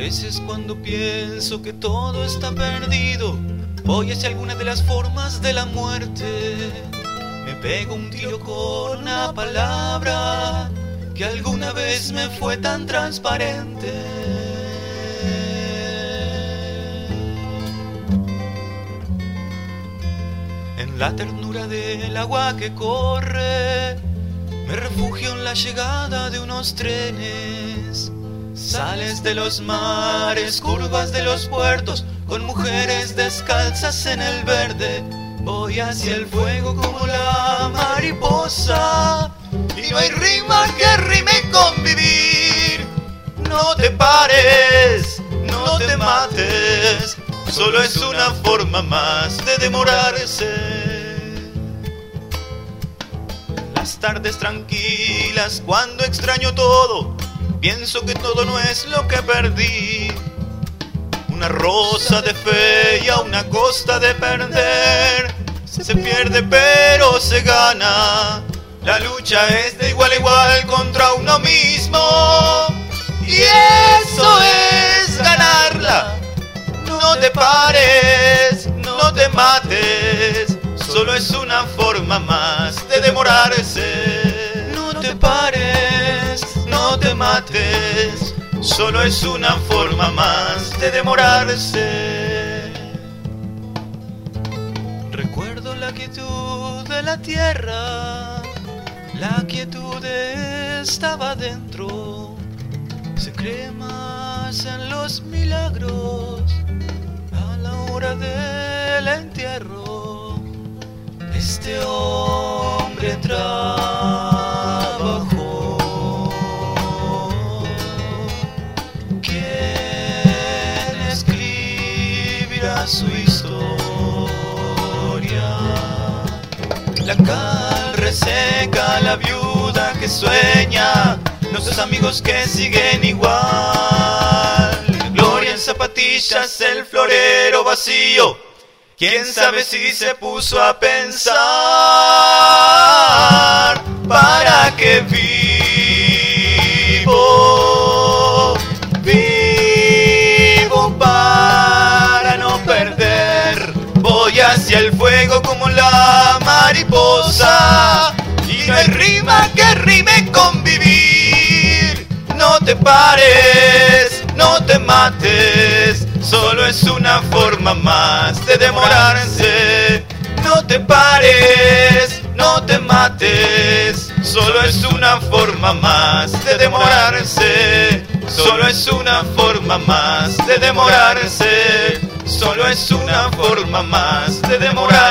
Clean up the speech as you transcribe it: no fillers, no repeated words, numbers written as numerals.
veces cuando pienso que todo está perdido, voy hacia alguna de las formas de la muerte. Me pego un tiro con una palabra que alguna vez me fue tan transparente. En la ternura del agua que corre, me refugio en la llegada de unos trenes. Sales de los mares, curvas de los puertos, con mujeres descalzas en el verde. Voy hacia el fuego como la mariposa, y no hay rima que rime con vivir. No te pares, no te mates, solo es una forma más de demorarse. Las tardes tranquilas, cuando extraño todo, pienso que todo no es lo que perdí. Una rosa de fe y a una costa de perder. Se pierde pero se gana. La lucha es de igual a igual contra uno mismo, y eso es ganarla. No te pares, no te mates, solo es una forma más de demorarse. No te pares, no te mates, solo es una forma más de demorarse. Recuerdo la quietud de la tierra, la quietud estaba dentro. Se cree más en los milagros a la hora del entierro. Este hombre trabajó. ¿Quién escribirá su historia? La cal reseca, la viuda que sueña, nuestros amigos que siguen igual. Gloria en zapatillas, el florero vacío. ¿Quién sabe si se puso a pensar? ¿Para qué vivo? Vivo para no perder. Voy hacia el fuego como la mariposa, y no hay rima que rime con vivir. No te pares, no te mates, solo es una forma más de demorarse. No te pares, no te mates, solo es una forma más de demorarse. Solo es una forma más de demorarse. Solo es una forma más de demorarse.